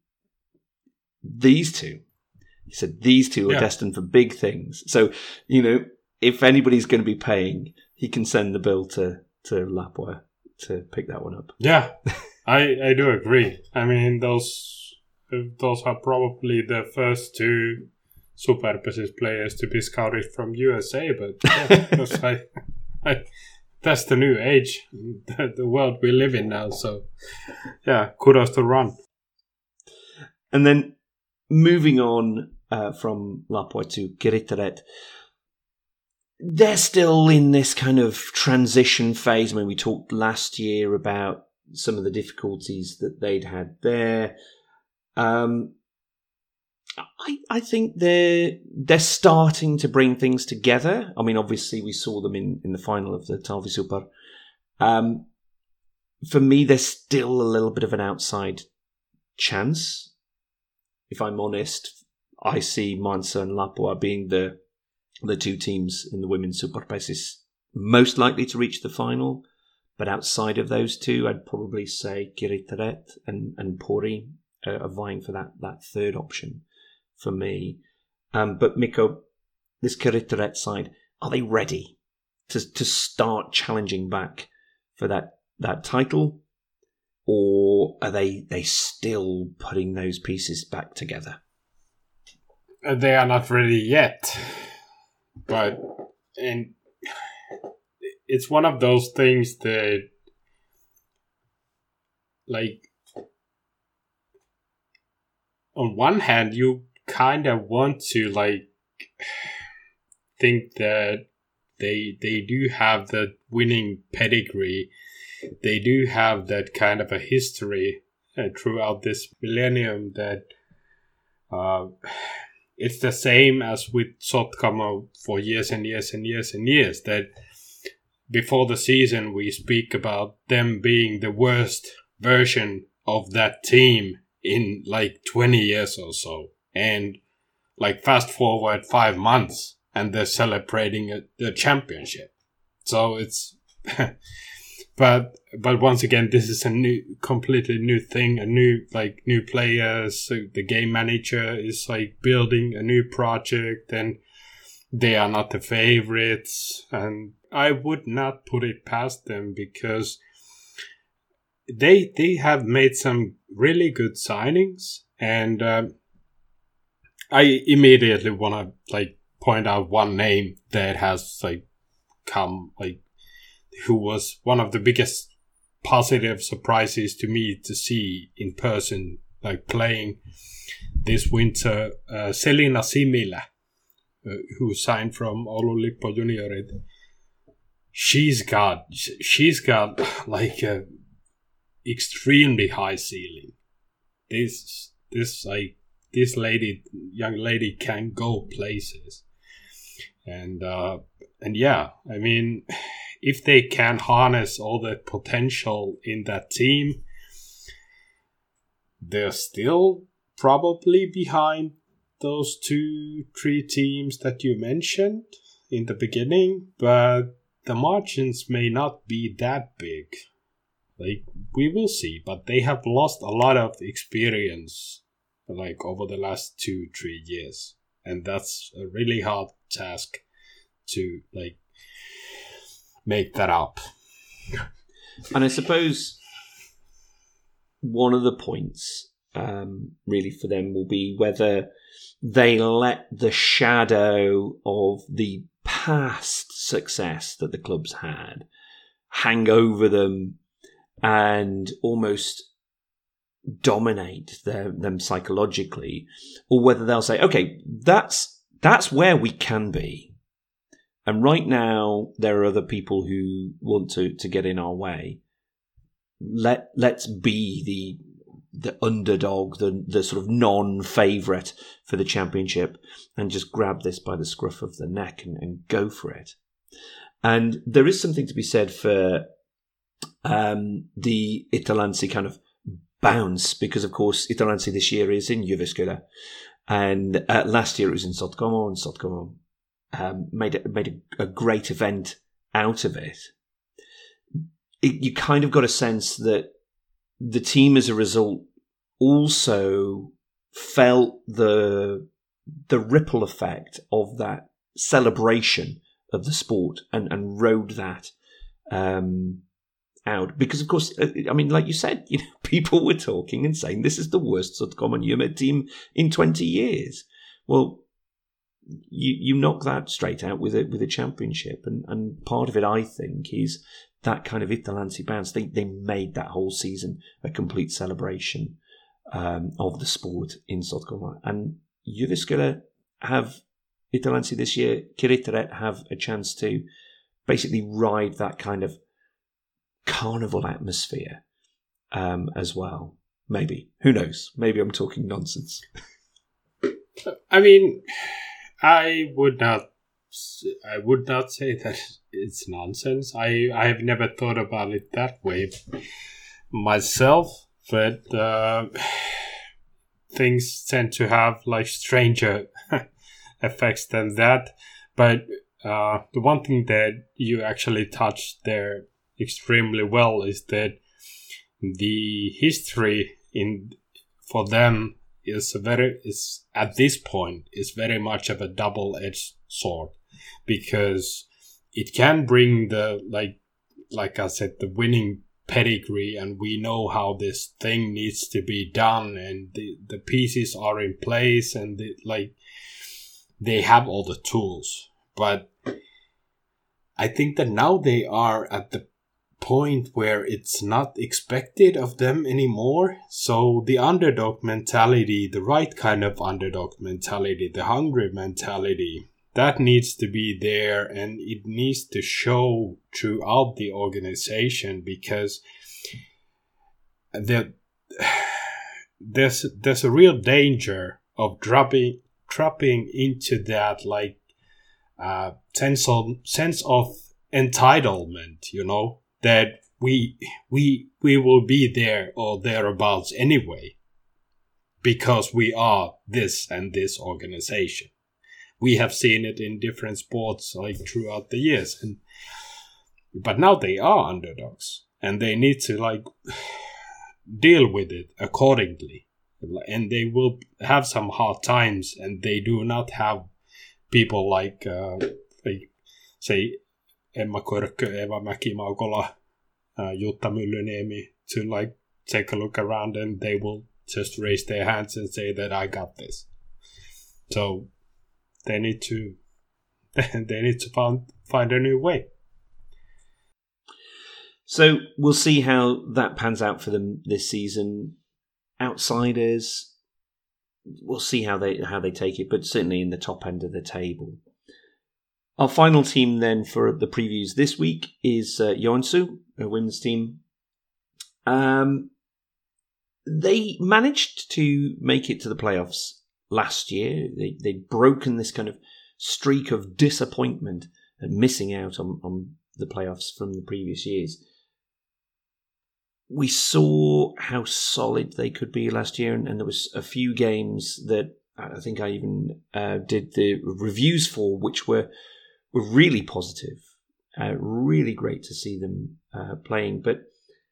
these two, he said, these two are yeah. destined for big things. So, you know, if anybody's going to be paying, he can send the bill to, to Lapua to pick that one up.
Yeah, I, I do agree. I mean, those those are probably the first two Superpesis players to be scouted from U S A, but yeah, that's, I, I, that's the new age, the, the world we live in now. So, yeah, kudos to Ron.
And then moving on uh, from Lapua to Keriteret, they're still in this kind of transition phase. I mean, we talked last year about some of the difficulties that they'd had there. Um, I, I think they're they're starting to bring things together. I mean, obviously, we saw them in, in the final of the Talvisuper. Um, for me, there's still a little bit of an outside chance. If I'm honest, I see Mansa and Lapua being the the two teams in the women's Superpesis most likely to reach the final. But outside of those two, I'd probably say Kiritaret and, and Pori uh, are vying for that, that third option for me. Um, but Mikko, this Kiritaret side, are they ready to to start challenging back for that, that title? Or are they they still putting those pieces back together?
They are not ready yet. But and it's one of those things that, like, on one hand, you kind of want to, like, think that they they do have that winning pedigree. They do have that kind of a history uh, throughout this millennium that uh, it's the same as with Sotkamo for years and years and years and years, that before the season we speak about them being the worst version of that team in like twenty years or so. And like fast forward five months and they're celebrating a, the championship. So it's... But but once again, this is a new, completely new thing. A new like new players. So the game manager is like building a new project, and they are not the favorites. And I would not put it past them because they they have made some really good signings, and um, I immediately want to like point out one name that has like come like. Who was one of the biggest positive surprises to me to see in person, like playing this winter. Uh, Selina Simila, uh, who signed from Oulu Lippo Juniorit. She's got, she's got like a extremely high ceiling. This, this like this lady, young lady, can go places, and uh, and yeah, I mean. If they can harness all the potential in that team, they're still probably behind those two, three teams that you mentioned in the beginning, but the margins may not be that big. Like, we will see, but they have lost a lot of experience, like, over the last two, three years. And that's a really hard task to, like, make that up.
And I suppose one of the points um, really for them will be whether they let the shadow of the past success that the clubs had hang over them and almost dominate their, them psychologically, or whether they'll say, okay, that's that's where we can be. And right now, there are other people who want to, to get in our way. Let let's be the the underdog, the the sort of non-favourite for the championship, and just grab this by the scruff of the neck and, and go for it. And there is something to be said for um, the Italansi kind of bounce, because of course Italansi this year is in Jyväskylä, and uh, last year it was in Sotkamo, and Sotkamo Um, made it, made a, a great event out of it. it. You kind of got a sense that the team, as a result, also felt the the ripple effect of that celebration of the sport and, and rode that um, out. Because, of course, I mean, like you said, you know, people were talking and saying this is the worst Sotkamo Jyväskylä team in twenty years. Well, You you knock that straight out with a with a championship, and, and part of it, I think, is that kind of Italansi bounce. They they made that whole season a complete celebration um, of the sport in Sotkamo. And Jyväskylä have Italansi this year. Kiritaret have a chance to basically ride that kind of carnival atmosphere um, as well. Maybe, who knows? Maybe I'm talking nonsense.
I mean, I would not. I would not say that it's nonsense. I I have never thought about it that way myself, but uh, things tend to have like stranger effects than that. But uh, the one thing that you actually touched there extremely well is that the history in for them is a very is at this point is very much of a double-edged sword, because it can bring the like like I said the winning pedigree, and we know how this thing needs to be done, and the, the pieces are in place, and the, like they have all the tools. But I think that now they are at the point where it's not expected of them anymore. So the underdog mentality, the right kind of underdog mentality, the hungry mentality, that needs to be there, and it needs to show throughout the organization, because the, there's there's a real danger of dropping dropping into that like uh, sense of sense of entitlement, you know, that we we we will be there or thereabouts anyway, because we are this and this organization. We have seen it in different sports like throughout the years, and but now they are underdogs, and they need to like deal with it accordingly, and they will have some hard times, and they do not have people like uh, like say Emma Körkö, Eva Mäki-Maukola, uh, Jutta Myllyniemi to like take a look around, and they will just raise their hands and say that I got this. So they need to they need to find find a new way.
So we'll see how that pans out for them this season. Outsiders, we'll see how they how they take it, but certainly in the top end of the table. Our final team then for the previews this week is uh, Joensuu, a women's team. Um, they managed to make it to the playoffs last year. They, they'd broken this kind of streak of disappointment and missing out on, on the playoffs from the previous years. We saw how solid they could be last year, and, and there was a few games that I think I even uh, did the reviews for, which were were really positive. Uh, really great to see them uh, playing. But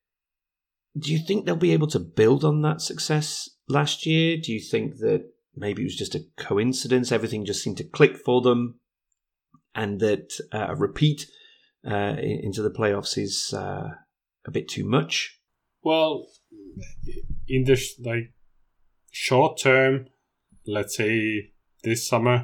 do you think they'll be able to build on that success last year? Do you think that maybe it was just a coincidence, everything just seemed to click for them, and that uh, a repeat uh, into the playoffs is uh, a bit too much?
Well, in the sh- like short term, let's say this summer,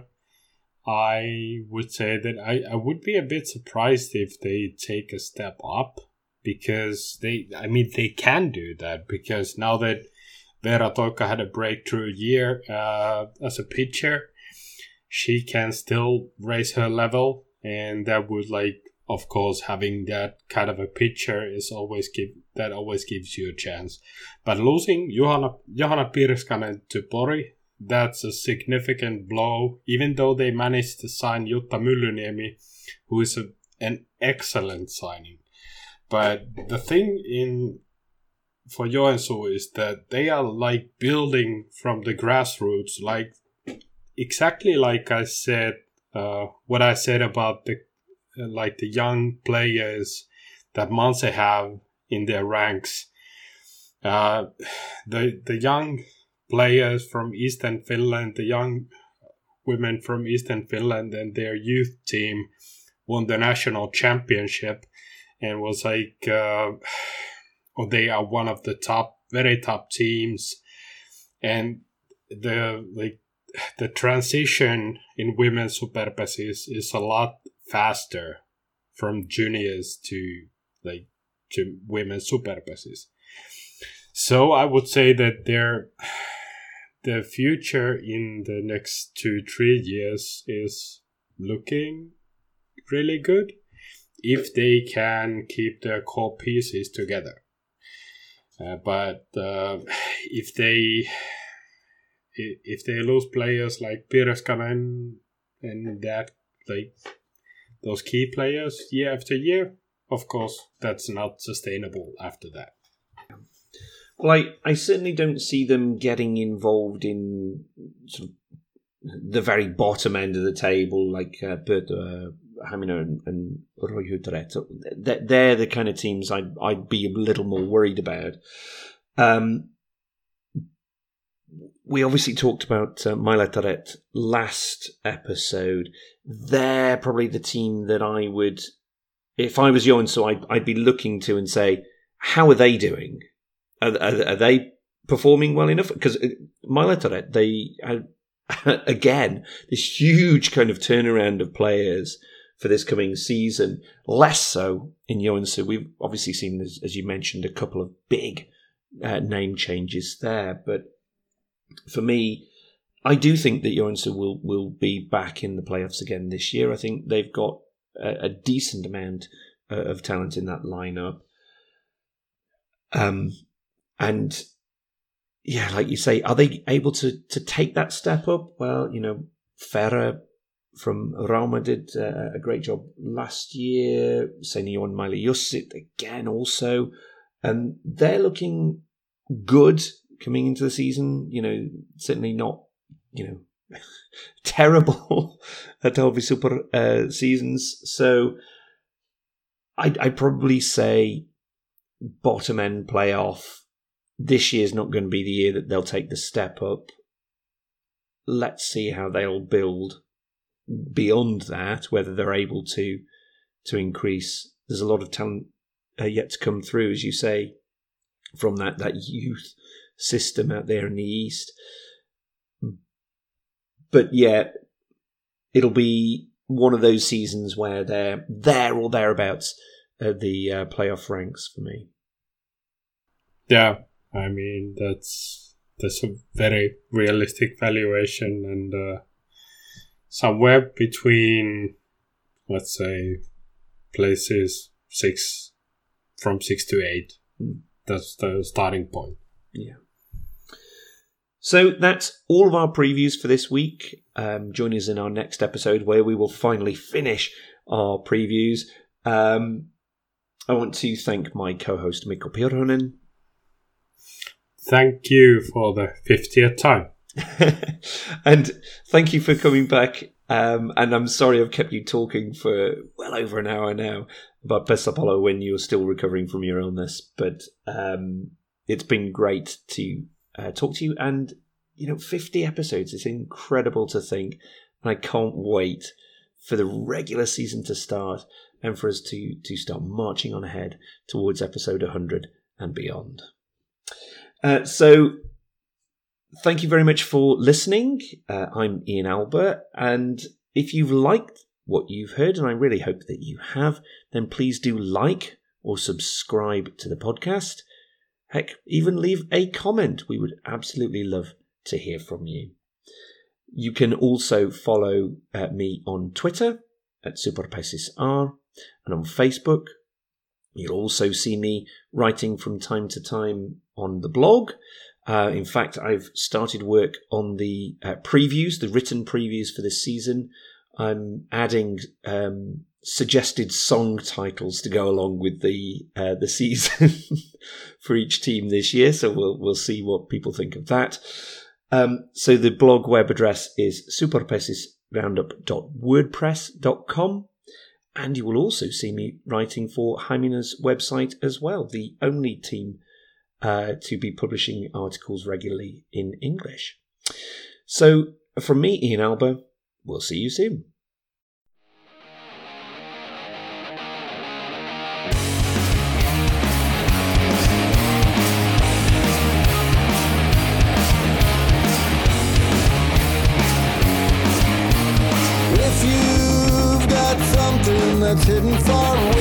I would say that I, I would be a bit surprised if they take a step up, because they, I mean, they can do that, because now that Veera Toikka had a breakthrough year uh, as a pitcher, she can still raise her level, and that would like, of course, having that kind of a pitcher is always give that always gives you a chance. But losing Johanna Johanna Pirskanen to Pori, that's a significant blow. Even though they managed to sign Jutta Myllyniemi, who is a, an excellent signing, but the thing in for Joensuu is that they are like building from the grassroots, like exactly like I said, uh, what I said about the uh, like the young players that Manse have in their ranks. Uh, the the young players from Eastern Finland, the young women from Eastern Finland, and their youth team won the national championship, and was like, uh, or they are one of the top, very top teams, and the like the transition in women's superbas is, is a lot faster from juniors to like to women's superbas. So I would say that their the future in the next two three years is looking really good if they can keep their core pieces together. Uh, but uh, if they if they lose players like Pirskanen and that, like those key players year after year, of course, that's not sustainable after that.
Well, I, I certainly don't see them getting involved in sort of the very bottom end of the table, like uh, Bert, uh, Hamina and, and Roy Huteret. So they're the kind of teams I'd, I'd be a little more worried about. Um, we obviously talked about uh, Mailatarret last episode. They're probably the team that I would, if I was Joensuu, I'd, I'd be looking to and say, how are they doing? Are, are, are they performing well enough? Because Mailatarret, they had, again, this huge kind of turnaround of players for this coming season. Less so in Joensuu. We've obviously seen, as, as you mentioned, a couple of big uh, name changes there. But for me, I do think that Joensuu will, will be back in the playoffs again this year. I think they've got a, a decent amount uh, of talent in that lineup. Um, and yeah, like you say, are they able to to take that step up? Well, you know, Ferrer from Rauma did uh, a great job last year. Senior Maile Jussit again also. And they're looking good coming into the season. You know, certainly not, you know, terrible at Talvi Super uh, seasons. So I'd, I'd probably say bottom end playoff. This year's not going to be the year that they'll take the step up. Let's see how they'll build beyond that, whether they're able to to increase. There's a lot of talent uh, yet to come through, as you say, from that, that youth system out there in the East. But yeah, it'll be one of those seasons where they're there or thereabouts at the uh, playoff ranks for me.
Yeah. I mean, that's that's a very realistic valuation, and uh, somewhere between, let's say, places six, from six to eight. Mm. That's the starting point.
Yeah. So that's all of our previews for this week. Um, join us in our next episode where we will finally finish our previews. Um, I want to thank my co-host Mikko Pirhonen.
Thank you for the fiftieth time.
And thank you for coming back. Um, and I'm sorry I've kept you talking for well over an hour now about Pesapalo when you're still recovering from your illness. But um, it's been great to uh, talk to you. And, you know, fifty episodes, it's incredible to think. And I can't wait for the regular season to start and for us to, to start marching on ahead towards episode one hundred and beyond. Uh, so, thank you very much for listening. Uh, I'm Ian Albert, and if you've liked what you've heard, and I really hope that you have, then please do like or subscribe to the podcast. Heck, even leave a comment. We would absolutely love to hear from you. You can also follow uh, me on Twitter at SuperPesisR and on Facebook. You'll also see me writing from time to time on the blog. Uh, in fact, I've started work on the uh, previews, the written previews for this season. I'm adding um, suggested song titles to go along with the uh, the season for each team this year. So we'll we'll see what people think of that. Um, so the blog web address is superpesis roundup dot wordpress dot com. And you will also see me writing for Hamina's website as well, the only team uh, to be publishing articles regularly in English. So from me, Ian Alba, we'll see you soon.
That's hidden far away.